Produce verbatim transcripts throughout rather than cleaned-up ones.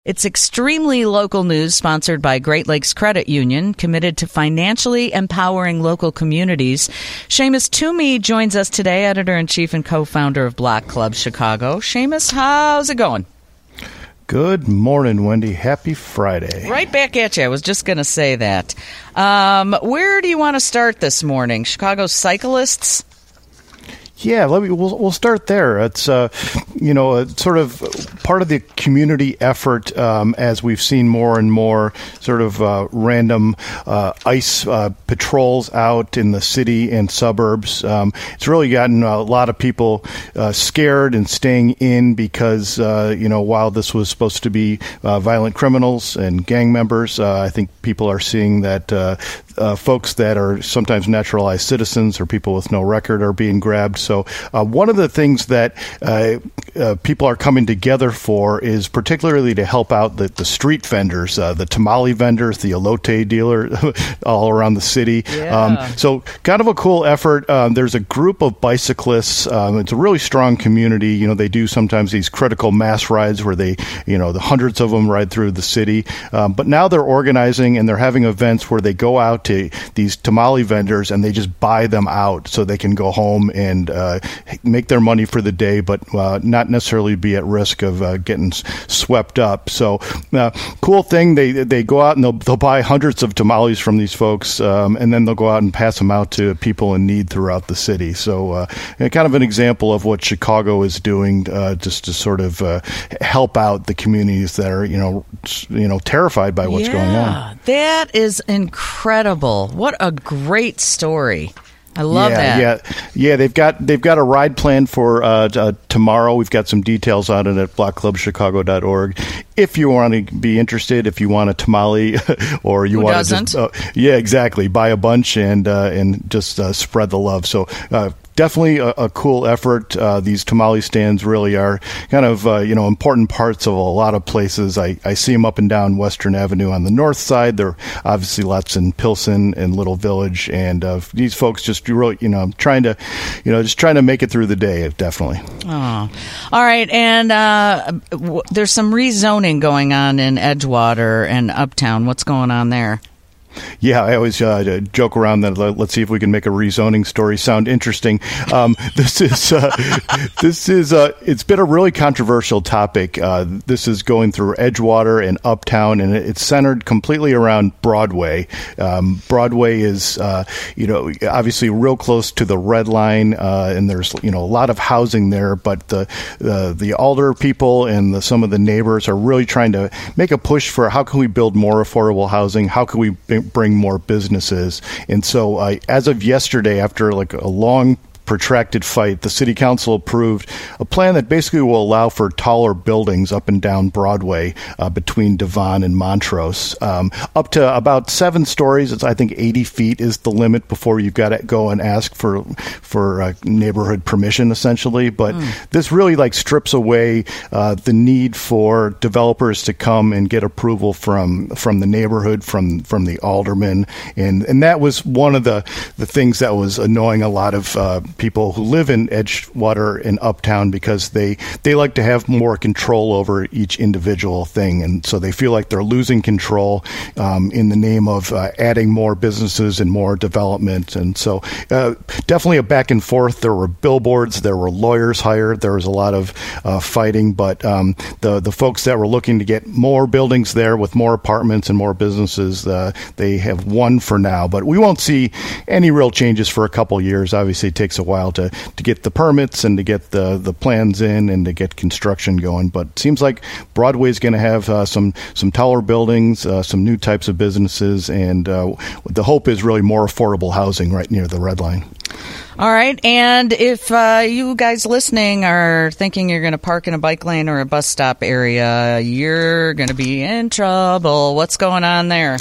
It's extremely local news sponsored by Great Lakes Credit Union, committed to financially empowering local communities. Seamus Toomey joins us today, editor-in-chief and co-founder of Block Club Chicago. Seamus, how's it going? Good morning, Wendy. Happy Friday. Right back at you. I was just going to say that. Um, where do you want to start this morning? Chicago cyclists? Yeah, let me. We'll, we'll start there. It's uh, you know, it's sort of part of the community effort um, as we've seen more and more sort of uh, random uh, ICE uh, patrols out in the city and suburbs. Um, it's really gotten a lot of people uh, scared and staying in because uh, you know, while this was supposed to be uh, violent criminals and gang members, uh, I think people are seeing that uh, uh, folks that are sometimes naturalized citizens or people with no record are being grabbed. So So uh, one of the things that uh, uh, people are coming together for is particularly to help out the, the street vendors, uh, the tamale vendors, the elote dealer all around the city. Yeah. Um, so kind of a cool effort. Um, there's a group of bicyclists. Um, it's a really strong community. You know, they do sometimes these critical mass rides where they, you know, the hundreds of them ride through the city. Um, but now they're organizing and they're having events where they go out to these tamale vendors and they just buy them out so they can go home and uh, Uh, make their money for the day, but uh, not necessarily be at risk of uh, getting s- swept up. So, uh, cool thing. They they go out and they'll they'll buy hundreds of tamales from these folks, um, and then they'll go out and pass them out to people in need throughout the city. So, uh, kind of an example of what Chicago is doing, uh, just to sort of uh, help out the communities that are you know you know terrified by what's yeah, going on. That is incredible. What a great story. I love yeah, that. Yeah, yeah. They've got they've got a ride planned for uh, uh, tomorrow. We've got some details on it at block club chicago dot org. If you want to be interested, if you want a tamale, or you Who want doesn't? to just uh, yeah, exactly, buy a bunch and uh, and just uh, spread the love. So. Uh, Definitely a, a cool effort. Uh, these tamale stands really are kind of, uh, you know, important parts of a lot of places. I, I see them up and down Western Avenue on the north side. There are obviously lots in Pilsen and Little Village. And uh, these folks just really, you know, trying to, you know, just trying to make it through the day, definitely. Oh. All right. And uh, w- there's some rezoning going on in Edgewater and Uptown. What's going on there? Yeah, I always uh, joke around that. Let's see if we can make a rezoning story sound interesting. Um, this is uh, this is uh, it's been a really controversial topic. Uh, this is going through Edgewater and Uptown, and it's centered completely around Broadway. Um, Broadway is uh, you know obviously real close to the Red Line, uh, and there's you know a lot of housing there. But the the, the alder people and the, some of the neighbors are really trying to make a push for how can we build more affordable housing? How can we bring more businesses. And so uh, as of yesterday, after like a long protracted fight, the city council approved a plan that basically will allow for taller buildings up and down Broadway uh, between Devon and Montrose, um, up to about seven stories. It's I think eighty feet is the limit before you've got to go and ask for for uh, neighborhood permission, essentially. But mm. this really like strips away uh, the need for developers to come and get approval from from the neighborhood, from from the aldermen, and and that was one of the the things that was annoying a lot of uh, people who live in Edgewater and Uptown, because they, they like to have more control over each individual thing. And so they feel like they're losing control um, in the name of uh, adding more businesses and more development. And so uh, definitely a back and forth. There were billboards, there were lawyers hired, there was a lot of uh, fighting, but um, the, the folks that were looking to get more buildings there with more apartments and more businesses, uh, they have won for now. But we won't see any real changes for a couple years. Obviously, it takes a while to, to get the permits and to get the, the plans in and to get construction going. But it seems like Broadway's going to have uh, some, some taller buildings, uh, some new types of businesses, and uh, the hope is really more affordable housing right near the Red Line. All right. And if uh, you guys listening are thinking you're going to park in a bike lane or a bus stop area, you're going to be in trouble. What's going on there?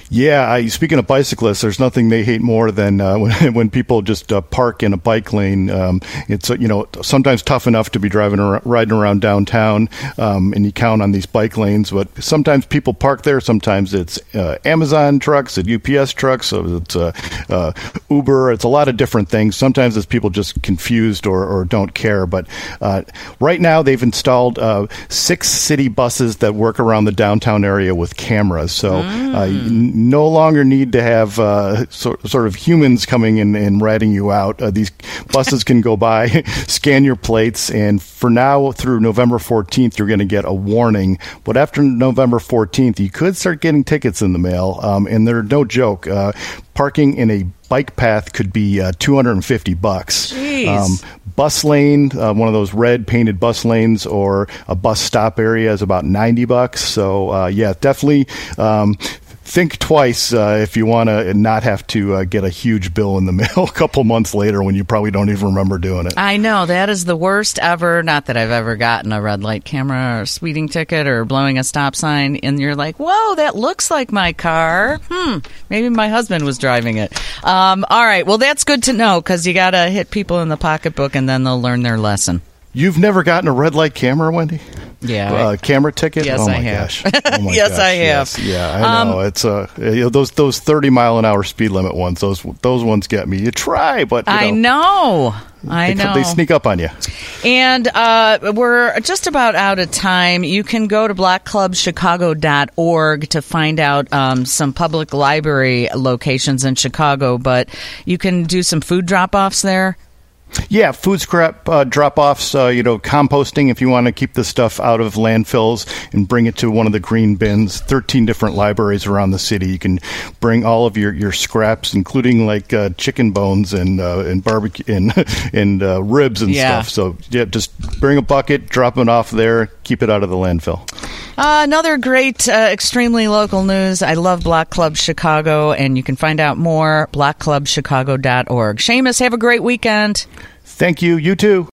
Yeah, I, speaking of bicyclists, there's nothing they hate more than uh, when, when people just uh, park in a bike lane. Um, it's uh, you know sometimes tough enough to be driving around, riding around downtown, um, and you count on these bike lanes. But sometimes people park there. Sometimes it's uh, Amazon trucks, it's U P S trucks, so it's uh, uh, Uber. It's a lot of different things. Sometimes it's people just confused or, or don't care. But uh, right now they've installed uh, six city buses that work around the downtown area with cameras. So. Mm. Uh, no longer need to have uh, sort, sort of humans coming in and ratting you out. Uh, these buses can go by, scan your plates, and for now through November fourteenth, you're going to get a warning. But after November fourteenth, you could start getting tickets in the mail, um, and they're no joke. Uh, parking in a bike path could be uh, two hundred fifty bucks. Um, bus lane, uh, one of those red painted bus lanes, or a bus stop area is about ninety bucks. So uh, yeah, definitely. Um, Think twice uh, if you want to not have to uh, get a huge bill in the mail a couple months later when you probably don't even remember doing it. I know. That is the worst ever. Not that I've ever gotten a red light camera or speeding ticket or blowing a stop sign, and you're like, whoa, that looks like my car. Hmm, maybe my husband was driving it. Um, all right. Well, that's good to know because you got to hit people in the pocketbook and then they'll learn their lesson. You've never gotten a red light camera, Wendy? Yeah, uh, camera ticket. Yes, oh my I have. Gosh. Oh my yes, gosh. I have. Yes. Yeah, I know. Um, it's uh, you know, those those thirty mile an hour speed limit ones. Those those ones get me. You try, but you know, I know. I they, know. They sneak up on you. And uh, we're just about out of time. You can go to black club chicago dot org to find out um, some public library locations in Chicago, but you can do some food drop-offs there. Yeah, food scrap uh, drop-offs, uh, you know, composting if you want to keep the stuff out of landfills and bring it to one of the green bins. thirteen different libraries around the city. You can bring all of your, your scraps, including like uh, chicken bones and uh, and barbecue and, and uh, ribs and yeah. stuff. So, yeah, just bring a bucket, drop it off there, keep it out of the landfill. Uh, another great, uh, extremely local news. I love Black Club Chicago, and you can find out more, black club chicago dot org. Seamus, have a great weekend. Thank you. You too.